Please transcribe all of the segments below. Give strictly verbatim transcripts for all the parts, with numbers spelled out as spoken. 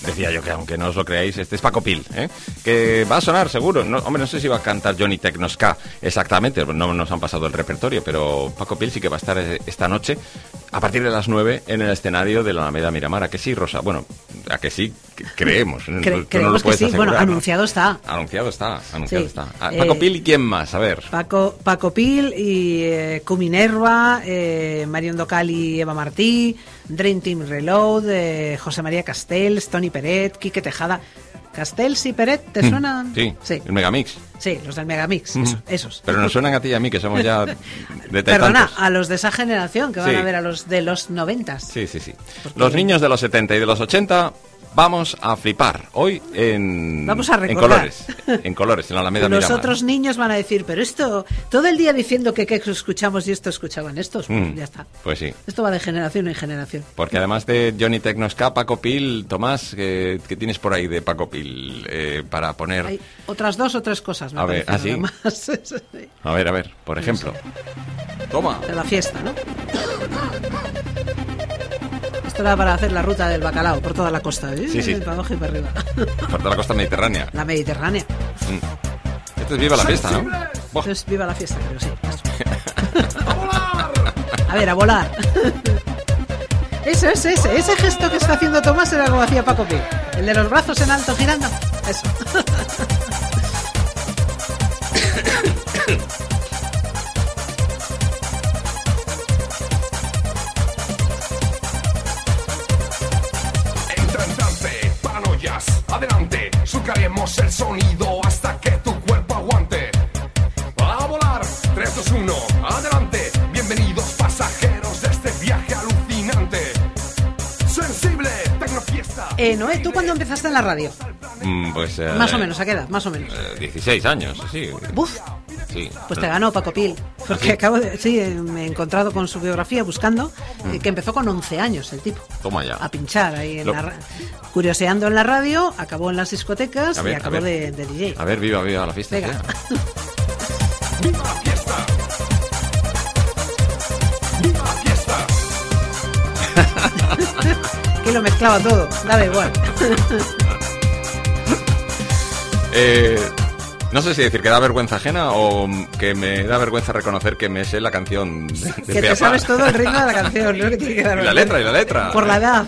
decía yo que aunque no os lo creáis, este es Paco Pil, ¿eh? Que va a sonar seguro. No, hombre, no sé si va a cantar Johnny Techno Ska exactamente, no nos han pasado el repertorio, pero Paco Pil sí que va a estar esta noche a partir de las nueve en el escenario de la Alameda Miramar. ¿A que sí, Rosa? Bueno, a que sí, creemos. Cre- creemos no que sí. Bueno, anunciado está. Anunciado está, anunciado sí. está. Ah, Paco eh, Pil y quién más, a ver. Paco, Paco Pil y eh, Cuminerva, eh, Marion Docal y Eva Martí, Dream Team Reload, eh, José María Castells, Toni Peret, Quique Tejada. ¿Castells y Peret te suenan? Sí, sí, el Megamix. Sí, los del Megamix, mm. esos, esos. Pero nos suenan a ti y a mí, que somos ya de Perdona, tantos. A los de esa generación, que van sí. a ver a los de los noventas. Sí, sí, sí. Porque los niños de los setenta y de los ochenta... Vamos a flipar hoy en, Vamos a en colores, en colores, en la Alameda Los Miramar. otros niños van a decir, pero esto, todo el día diciendo que, que escuchamos y esto escuchaban estos, pues mm, ya está. Pues sí. Esto va de generación en generación. Porque además de Johnny Techno Ska, Paco Pil, Tomás, ¿qué, qué tienes por ahí de Paco Pil eh, para poner? Hay otras dos o tres cosas, me a ver, ¿ah, sí? Más. A ver, a ver, por ejemplo. Toma. De la fiesta, ¿no? Esto era para hacer la ruta del bacalao por toda la costa, ¿eh? Sí, sí. Para abajo y para arriba. Por toda la costa mediterránea. La mediterránea. Mm. Esto es Viva la Fiesta, ¿no? Esto es Viva la Fiesta, pero sí. ¡A volar! A ver, a volar. Eso, ese, ese, ese gesto que está haciendo Tomás era como hacía Paco Pil. El de los brazos en alto girando. Eso. Adelante, surcaremos el sonido hasta que tu cuerpo aguante. A volar, tres, dos, uno, adelante. Bienvenidos pasajeros de este viaje alucinante. Sensible, Tecnofiesta. Eh, Noé, ¿tú cuándo empezaste en la radio? Mm, pues... Eh, más o menos, ¿a qué edad? Más o menos. Eh, dieciséis años, sí. Buf. Sí. Pues te ganó Paco Pil, porque ¿sí? acabo de, sí, me he encontrado con su biografía buscando, mm. que empezó con once años el tipo. Toma ya. A pinchar ahí en Lo... la curioseando en la radio, acabó en las discotecas ver, y acabó de, de D J. A ver, viva, viva la fiesta. Venga. ¡Viva la fiesta! ¡Viva la fiesta! Que lo mezclaba todo, daba igual. eh... No sé si decir que da vergüenza ajena o que me da vergüenza reconocer que me sé la canción de, de que te sabes todo el ritmo de la canción, ¿no? Que tiene que dar y la letra, y la letra. Por la edad.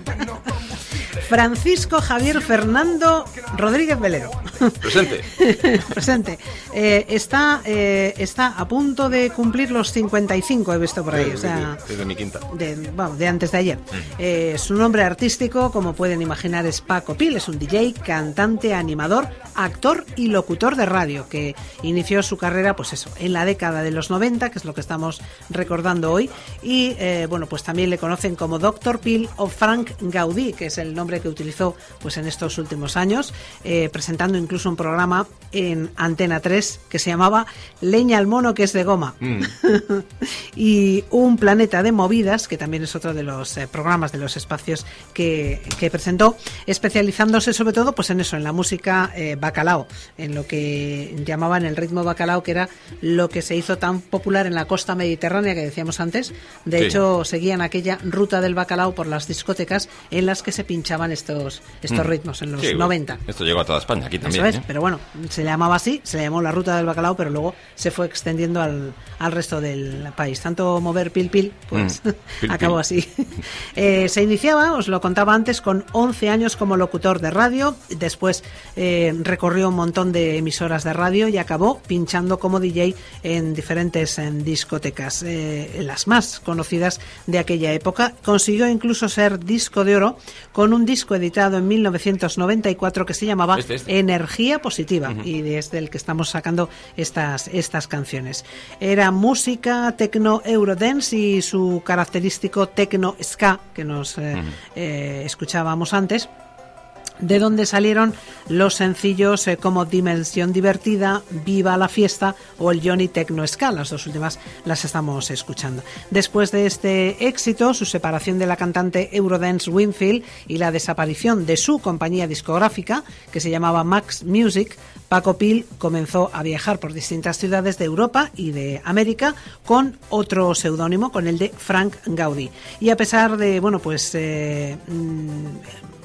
Francisco Javier Fernando Rodríguez Velero. Presente. Presente. Eh, está, eh, está a punto de cumplir los cincuenta y cinco, he visto por ahí. Desde, o sea, desde mi quinta. De, bueno, de antes de ayer. Mm. Eh, su nombre artístico, como pueden imaginar, es Paco Pil. Es un D J, cantante, animador, actor y locutor de radio, que inició su carrera, pues eso, en la década de los noventa, que es lo que estamos recordando hoy. Y, eh, bueno, pues también le conocen como doctor Pil o Frank Gaudí, que es el nombre que utilizó pues en estos últimos años, eh, presentando incluso un programa en Antena tres que se llamaba Leña al mono que es de goma. Mm. Y Un planeta de movidas, que también es otro de los eh, programas, de los espacios que, que presentó, especializándose sobre todo pues en eso, en la música eh, bacalao, en lo que llamaban el ritmo bacalao, que era lo que se hizo tan popular en la costa mediterránea que decíamos antes. De sí. hecho, seguían aquella ruta del bacalao por las discotecas en las que se pinchaban estos, estos mm. ritmos en los sí, noventa. Esto llegó a toda España, aquí también. Eso es, ¿eh? Pero bueno, se le llamaba así, se le llamó la ruta del bacalao, pero luego se fue extendiendo al, al resto del país. Tanto mover pil pil, pues mm. pil, acabó pil. así. eh, se iniciaba, os lo contaba antes, con once años como locutor de radio. Después eh, recorrió un montón de emisoras de radio y acabó pinchando como D J en diferentes en discotecas, eh, las más conocidas de aquella época. Consiguió incluso ser disco de oro con un disco editado en mil novecientos noventa y cuatro que se llamaba este, este. Energía Positiva, uh-huh. y desde el que estamos sacando estas, estas canciones. Era música techno eurodance y su característico techno ska que nos eh, uh-huh. eh, escuchábamos antes, de donde salieron los sencillos eh, como Dimensión Divertida, Viva la Fiesta o el Johnny Techno Ska. Las dos últimas las estamos escuchando. Después de este éxito, su separación de la cantante Eurodance Winfield y la desaparición de su compañía discográfica, que se llamaba Max Music, Paco Pil comenzó a viajar por distintas ciudades de Europa y de América con otro seudónimo, con el de Frank Gaudí. Y a pesar de, bueno, pues... Eh,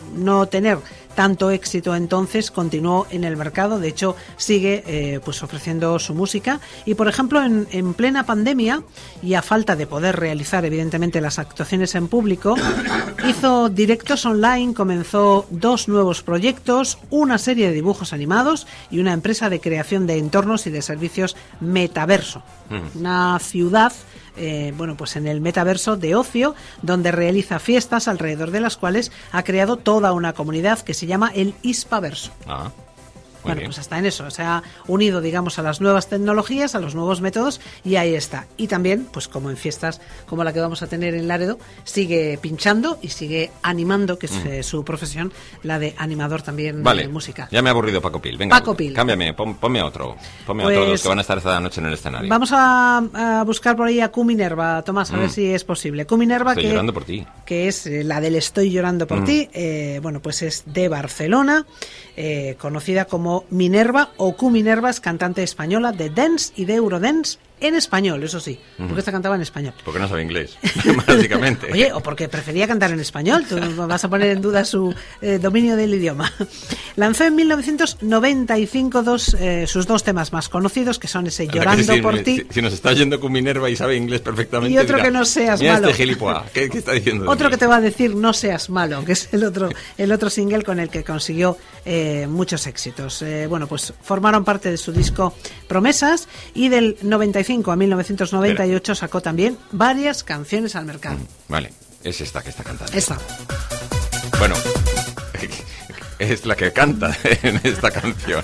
no tener tanto éxito entonces, continuó en el mercado. De hecho, sigue eh, pues ofreciendo su música. Y, por ejemplo, en, en plena pandemia, y a falta de poder realizar, evidentemente, las actuaciones en público, hizo directos online, comenzó dos nuevos proyectos, una serie de dibujos animados y una empresa de creación de entornos y de servicios metaverso. Mm. Una ciudad... Eh, bueno, pues en el metaverso de ocio, donde realiza fiestas alrededor de las cuales ha creado toda una comunidad que se llama el Hispaverso. Ah. Bueno, pues hasta en eso, se ha unido, digamos, a las nuevas tecnologías, a los nuevos métodos, y ahí está. Y también, pues como en fiestas como la que vamos a tener en Laredo, sigue pinchando y sigue animando, que es mm. eh, su profesión, la de animador también vale, de música. Ya me ha aburrido Paco Pil. Venga, Paco Pil. Cámbiame, pon, ponme a otro. Ponme pues, a otro de los que van a estar esta noche en el escenario. Vamos a, a buscar por ahí a Q Minerva, Tomás, a mm. ver si es posible. Q Minerva, Estoy que, llorando por ti. que es eh, la del Estoy llorando por mm. ti. Eh, bueno, pues es de Barcelona, eh, conocida como Minerva, o Q Minerva, es cantante española de dance y de eurodance en español, eso sí, porque mm. esta cantaba en español. Porque no sabe inglés, básicamente. Oye, o porque prefería cantar en español, tú vas a poner en duda su eh, dominio del idioma. Lanzó en mil novecientos noventa y cinco dos, eh, sus dos temas más conocidos, que son ese Llorando si, por si, ti. Si, si nos está oyendo con Minerva y sabe inglés perfectamente, y otro dirá, que no seas mira malo. Este gilipollas, ¿qué, ¿qué está diciendo? Otro que te va a decir No seas malo, que es el otro, el otro single con el que consiguió eh, muchos éxitos. Eh, bueno, pues formaron parte de su disco Promesas, y del noventa y cinco a mil novecientos noventa y ocho Espera. sacó también varias canciones al mercado. Vale, es esta que está cantando. Esta. Bueno, es la que canta en esta canción.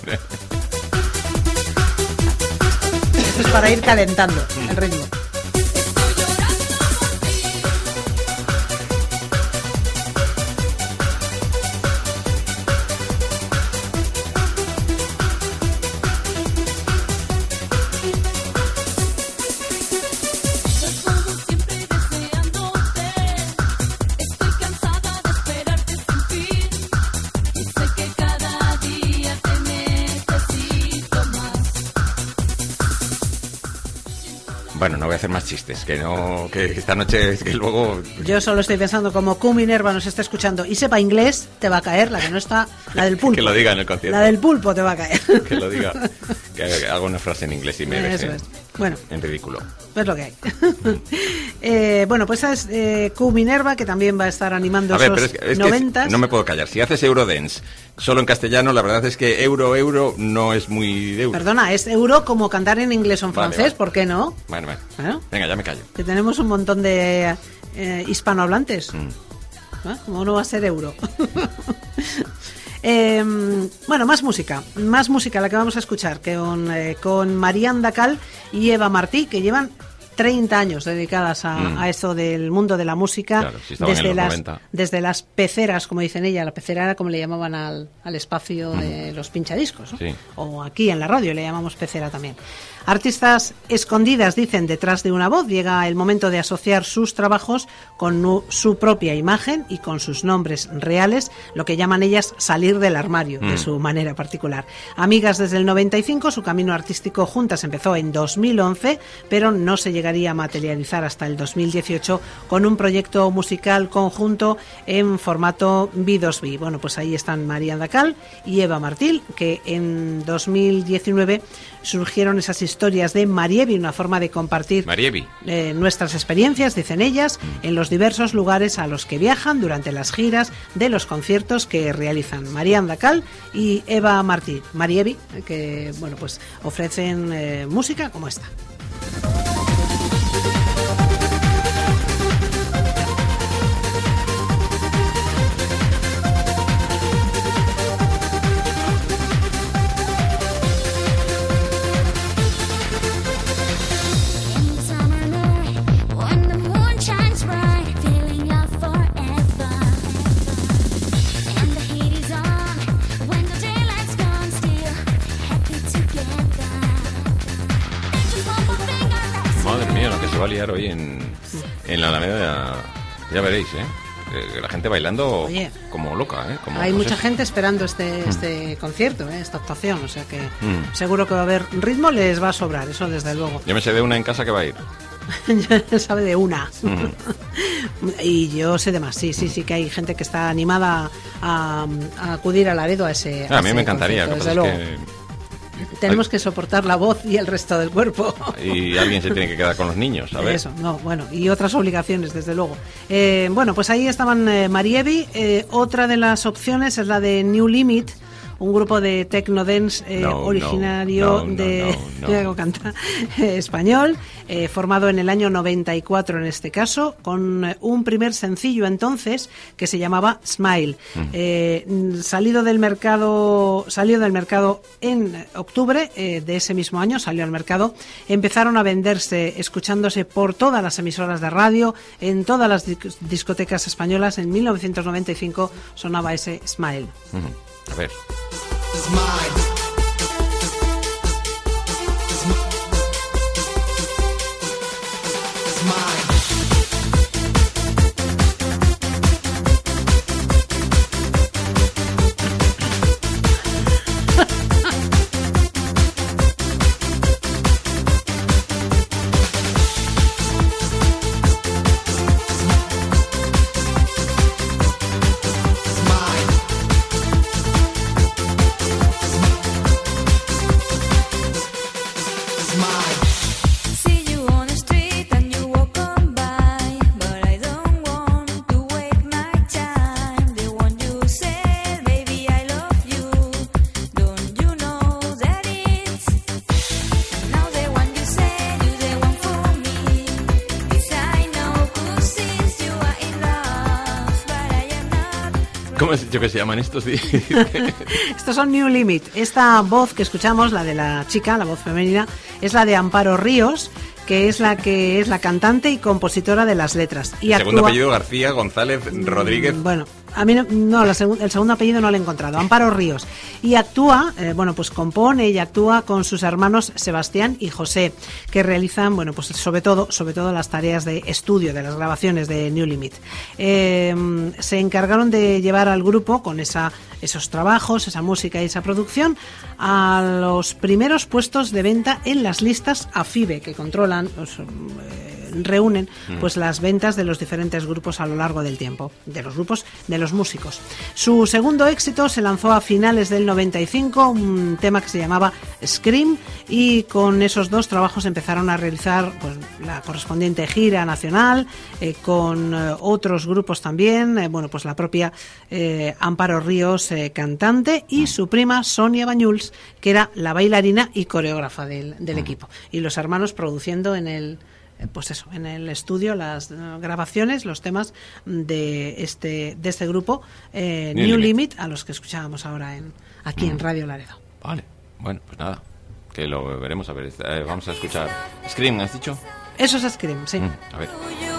Esto es para ir calentando el ritmo. Bueno, no voy a hacer más chistes, que no, que esta noche es que luego... Yo solo estoy pensando, como Q Minerva nos está escuchando y sepa inglés, te va a caer la que no está, la del pulpo. Que lo diga en el concierto. La del pulpo te va a caer. Que lo diga, que haga una frase en inglés y me deje Eso es. Bueno, en ridículo. Es lo que hay. eh, bueno, pues esa es eh, Q Minerva, que también va a estar animando a ver, esos pero es que, es noventas. Que no me puedo callar. Si haces Eurodance solo en castellano, la verdad es que euro, euro no es muy de euro. Perdona, es euro como cantar en inglés o en vale, francés, vale. ¿por qué no? Bueno, bueno. ¿Bueno? Venga, ya me callo. Que tenemos un montón de eh, hispanohablantes. Mm. ¿Ah? ¿Cómo no va a ser euro? Eh, bueno, más música, más música la que vamos a escuchar que con, eh, con Marian Dacal y Eva Martí, que llevan treinta años dedicadas a, mm. a esto del mundo de la música, claro, si desde, las, desde las peceras, como dicen ella, la pecera era como le llamaban al, al espacio mm. de los pinchadiscos, ¿no? Sí. O aquí en la radio le llamamos pecera también. Artistas escondidas, dicen, detrás de una voz. Llega el momento de asociar sus trabajos con nu- su propia imagen y con sus nombres reales, lo que llaman ellas salir del armario, mm. de su manera particular. Amigas desde el noventa y cinco, su camino artístico juntas empezó en dos mil once, pero no se llegaría a materializar hasta el dos mil dieciocho con un proyecto musical conjunto en formato B dos B. Bueno, pues ahí están Marian Dacal y Eva Martí, que en dos mil diecinueve surgieron esas historias de Marievi, una forma de compartir eh, nuestras experiencias, dicen ellas, mm. en los diversos lugares a los que viajan durante las giras de los conciertos que realizan. Marian Dacal y Eva Martí, Marievi, que bueno, pues ofrecen eh, música como esta. Va a liar hoy en, en la Alameda, ya veréis, ¿eh? Eh, la gente bailando Oye, como loca, ¿eh? Como, hay pues mucha eso. gente esperando este, este mm. concierto, ¿eh? Esta actuación, o sea que mm. seguro que va a haber ritmo, les va a sobrar, eso desde luego. Yo me sé de una en casa que va a ir. sabe de una. Mm. Y yo sé de más, sí, sí, sí que hay gente que está animada a, a acudir a Laredo a ese A, a ese mí me encantaría, concierto, lo que desde pasa luego. es que... Tenemos que soportar la voz y el resto del cuerpo. Y alguien se tiene que quedar con los niños, a ver. Eso, no, bueno, y otras obligaciones, desde luego. Eh, bueno, pues ahí estaban eh, Marievi. Eh, otra de las opciones es la de New Limit, un grupo de techno dance eh, No, originario no, no, de no, no, no. canta, eh, español, eh, formado en el año noventa y cuatro en este caso, con eh, un primer sencillo entonces que se llamaba Smile. Mm. Eh, salido del mercado, salió del mercado en octubre eh, de ese mismo año, salió al mercado, empezaron a venderse, escuchándose por todas las emisoras de radio, en todas las discotecas españolas. En mil novecientos noventa y cinco sonaba ese Smile. Mm. A ver. Smile. ¿Cómo has dicho que se llaman estos? Estos son New Limit. Esta voz que escuchamos, la de la chica, la voz femenina, es la de Amparo Ríos, que es la que es la cantante y compositora de las letras. Y Segundo actúa... apellido García González Rodríguez. Bueno, a mí no, no la segu... el segundo apellido no lo he encontrado. Amparo Ríos. Y actúa, eh, bueno, pues compone y actúa con sus hermanos Sebastián y José, que realizan, bueno, pues sobre todo, sobre todo las tareas de estudio de las grabaciones de New Limit. Eh, se encargaron de llevar al grupo con esa, esos trabajos, esa música y esa producción a los primeros puestos de venta en las listas AFIBE, que controlan, pues, eh, reúnen pues las ventas de los diferentes grupos a lo largo del tiempo, de los grupos, de los músicos. Su segundo éxito se lanzó a finales del noventa y cinco, un tema que se llamaba Scream, y con esos dos trabajos empezaron a realizar pues la correspondiente gira nacional, eh, con eh, otros grupos también, eh, bueno, pues la propia eh, Amparo Ríos, eh, cantante, y su prima Sonia Bañuls, que era la bailarina y coreógrafa del, del equipo, y los hermanos produciendo en el pues eso, en el estudio las uh, grabaciones, los temas de este de este grupo eh, New, New Limit. Limit, a los que escuchábamos ahora en aquí mm. en Radio Laredo. Vale, bueno, pues nada, que lo veremos, a ver, eh, vamos a escuchar Scream, ¿has dicho? Eso es Scream, sí. Mm, a ver.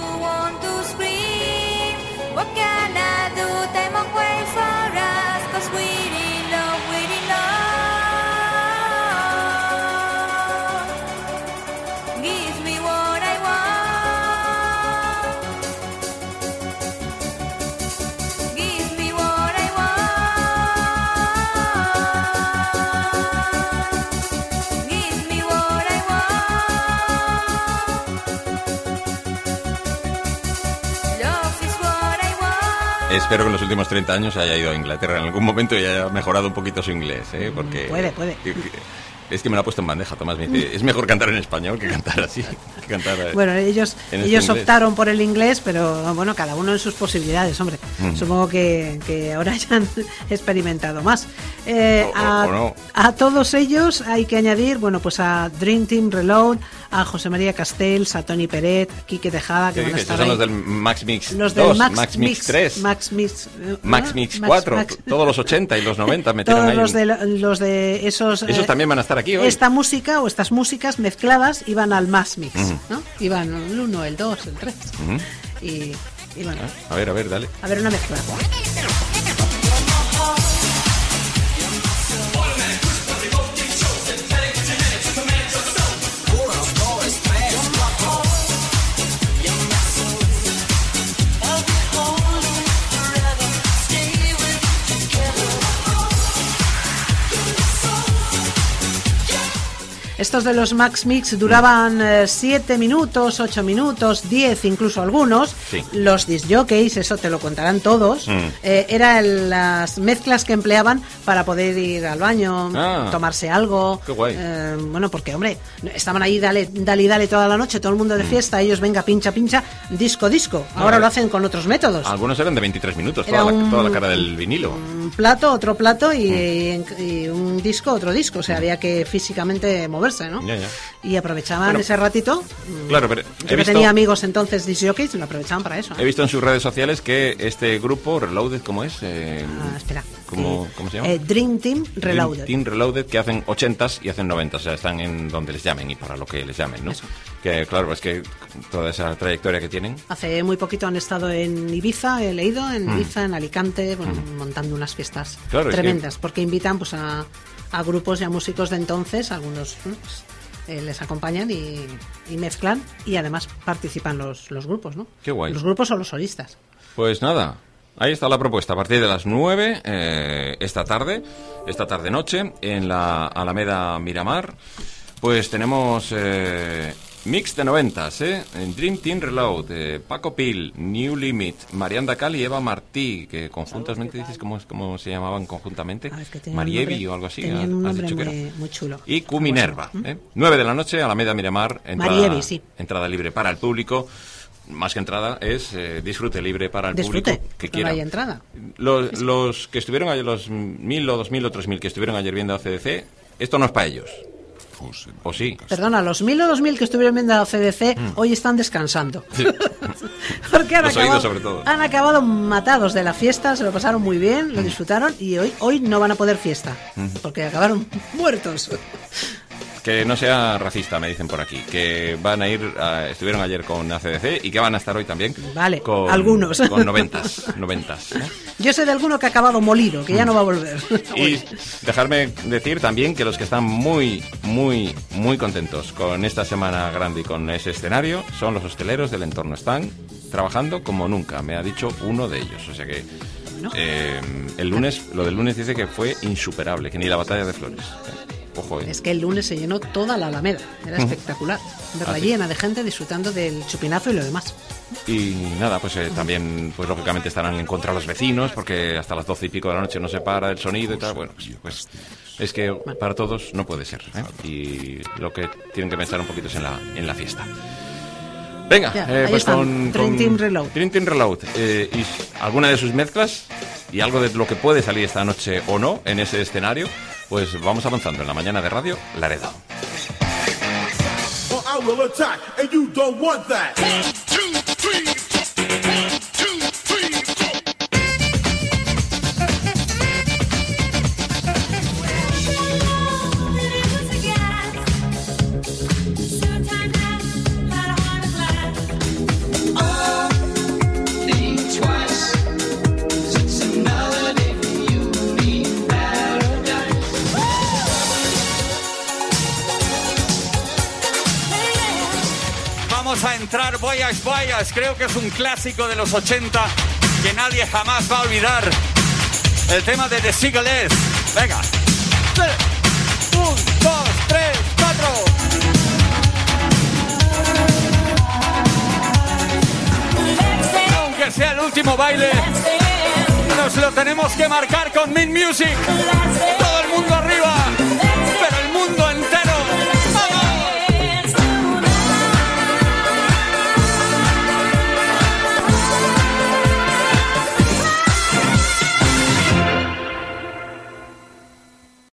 Espero que en los últimos treinta años haya ido a Inglaterra en algún momento y haya mejorado un poquito su inglés, ¿eh? Porque puede, puede. Es que me lo ha puesto en bandeja, Tomás. Me dice, es mejor cantar en español que cantar así. Que cantar, bueno, ellos ellos este optaron por el inglés, pero bueno, cada uno en sus posibilidades, hombre. Mm. Supongo que, que ahora ya han experimentado más. Eh, o, a, o no. a todos ellos hay que añadir, bueno, pues a Dream Team Reload, a José María Castells, a Tony Peret, a Quique Tejada, que van a estar son ahí. los del Max Mix los dos, del Max, Max Mix, Mix tres, Max Mix, uh, Max Mix cuatro, Max, todos los ochenta y los noventa metieron todos ahí. Los de, los de esos... Esos eh, también van a estar aquí hoy. Esta música o estas músicas mezcladas iban al Max Mix, uh-huh. ¿no? Iban el uno, el dos, el tres. Uh-huh. y, y bueno. A ver, a ver, dale. A ver, una mezcla. estos de los Max Mix duraban siete minutos, ocho minutos, diez incluso algunos. Sí. Los disc jockeys, eso te lo contarán todos, Mm. eh, eran las mezclas que empleaban para poder ir al baño, Ah. tomarse algo. Qué guay. Eh, bueno, porque, hombre, estaban ahí dale, dale y dale toda la noche, todo el mundo de fiesta, ellos venga, pincha, pincha, disco, disco. Ahora Ah, lo hacen con otros métodos. Algunos eran de veintitrés minutos, Era toda la, un- toda la cara del vinilo. Un plato, otro plato y, y un disco, otro disco. O sea, había que físicamente moverse, ¿no? Ya, ya. Y aprovechaban Bueno, ese ratito. Claro, pero Yo he que visto, tenía amigos entonces disc jockeys, lo aprovechaban para eso. ¿eh? he visto en sus redes sociales que este grupo, Reloaded, ¿cómo es? Eh, Ah, espera. ¿cómo, Eh, ¿Cómo se llama? eh, Dream Team Reloaded. Team Reloaded, que hacen ochentas y hacen noventas, o sea, están en donde les llamen y para lo que les llamen, ¿no? Eso. Que claro, es que toda esa trayectoria que tienen. Hace muy poquito han estado en Ibiza, he leído, en Ibiza, en Alicante, bueno, montando unas fiestas Mm. Claro, es tremendas, porque invitan pues a, a grupos y a músicos de entonces, algunos pues, eh, les acompañan y, y mezclan y además participan los, los grupos, ¿no? Qué guay. Los grupos o los solistas. Pues nada, ahí está la propuesta, a partir de las nueve eh, esta tarde, esta tarde-noche, en la Alameda Miramar, pues tenemos eh, mix de noventas, ¿eh? En Dream Team Reload, eh, Paco Pil, New Limit, Marianda Cali y Eva Martí, que conjuntamente, dices, ¿cómo, es- cómo se llamaban conjuntamente? Ah, es que tenían un Marievi nombre- o algo así. tenían un has nombre dicho que muy, era. muy chulo. Y Q Minerva, ¿eh? nueve de la noche, Alameda Miramar, entrada, Marievi, sí. entrada libre para el público. Más que entrada es eh, disfrute libre para el Disfrute, público que porque no quiera. hay entrada. Los, los que estuvieron ayer, los mil o dos mil o tres mil que estuvieron ayer viendo a C D C, esto no es para ellos. ¿O sí? Perdona, los mil o dos mil que estuvieron viendo a C D C hoy están descansando. Porque han Los acabado, oídos, sobre todo. han acabado matados de la fiesta, se lo pasaron muy bien, lo disfrutaron y hoy, hoy no van a poder fiesta. Porque acabaron muertos. Que no sea racista, me dicen por aquí. Que van a ir, a- estuvieron ayer con A C D C y que van a estar hoy también. Vale, con, algunos. Con noventas. noventas, ¿eh? Yo sé de alguno que ha acabado molido, que ya no va a volver. Y dejarme decir también que los que están muy, muy, muy contentos con esta semana grande y con ese escenario son los hosteleros del entorno. Están trabajando como nunca, me ha dicho uno de ellos. O sea que eh, el lunes, lo del lunes dice que fue insuperable, que ni la batalla de Flores. ¿eh? Ojo, ¿eh? Es que el lunes se llenó toda la Alameda, era espectacular. Verla Ah, sí. llena de gente disfrutando del chupinazo y lo demás. Y nada, pues eh, también, pues lógicamente estarán en contra los vecinos, porque hasta las doce y pico de la noche no se para el sonido y tal. Bueno, pues, pues es que para todos no puede ser, ¿eh? Y lo que tienen que pensar un poquito es en la, en la fiesta. Venga, Ya, eh, ahí pues están, con, Dream con Team Reload. Dream Team Reload, eh, y alguna de sus mezclas y algo de lo que puede salir esta noche o no en ese escenario, pues vamos avanzando en la mañana de Radio Laredo. or I will attack, and you don't want that. Vamos a entrar, boyas, boyas. Creo que es un clásico de los ochenta que nadie jamás va a olvidar. El tema de The Seagulls. Venga. Un, dos, tres, cuatro. Aunque sea el último baile, nos lo tenemos que marcar con Mint Music. Todo el mundo arriba.